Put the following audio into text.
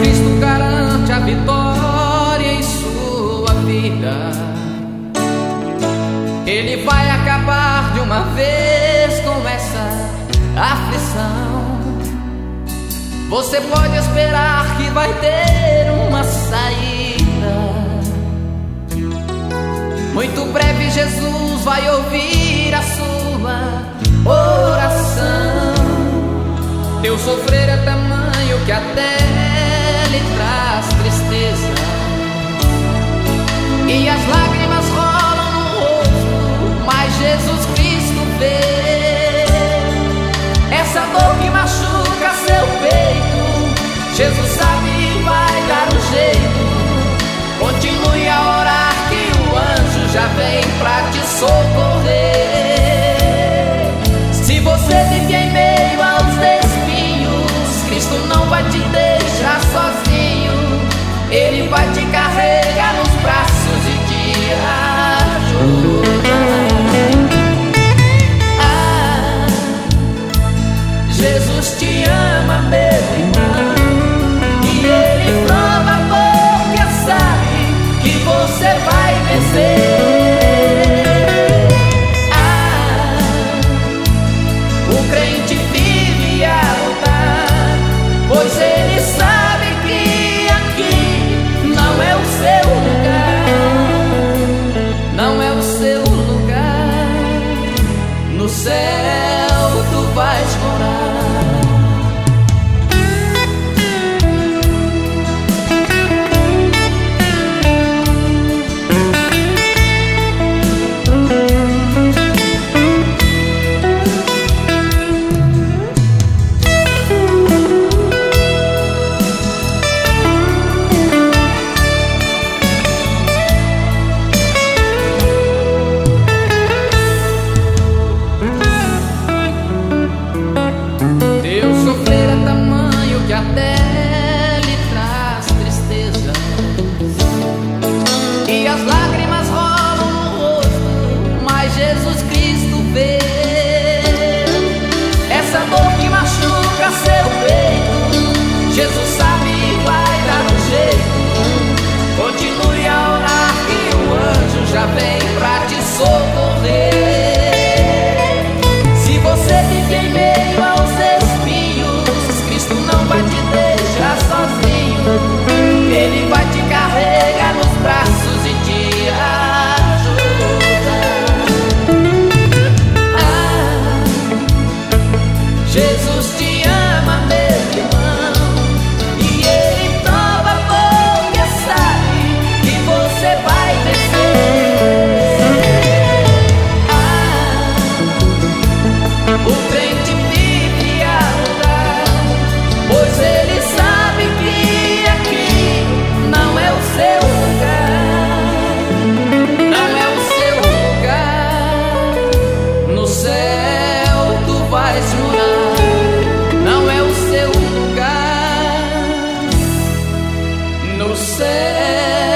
Cristo garante a vitória em sua vida. Ele vai acabar de uma vez com essa aflição. Você pode esperar que vai ter uma saída. Muito breve Jesus vai ouvir a sua oração. Teu sofrer é tamanho que até lhe traz tristeza, e as lágrimas rolam no rosto, mas Jesus Cristo vê essa dor que machuca seu peito. Jesus sabe e vai dar um jeito. Continue a orar que o anjo já vem pra te socorrer. Se você vive em meio aos espinhos, Cristo não vai te deixar sozinho. Ele vai te carregar nos braços e te ajudar. Jesus te ama, meu irmão, e Ele prova porque sabe que você vai vencer. O crente vive a lutar, pois ele sabe que aqui não é o seu lugar. Não é o seu lugar. No céu tu vais morar. Até lhe traz tristeza, e as lágrimas rolam no rosto, mas Jesus Cristo vê essa dor que machuca seu peito. Jesus sabe e vai dar um jeito. Continue a orar que o anjo já vem pra te socorrer. Se você vive em meio aos espinhos, Cristo não vai te deixar sozinho. Ele vai te carregar nos braços e te ajudar. Jesus te ama, meu irmão, e Ele prova porque sabe que você vai vencer. O crente vive a lutar, pois ele sabe que aqui não é o seu lugar. Não é o seu lugar. No céu tu vais morar. Não é o seu lugar. No céu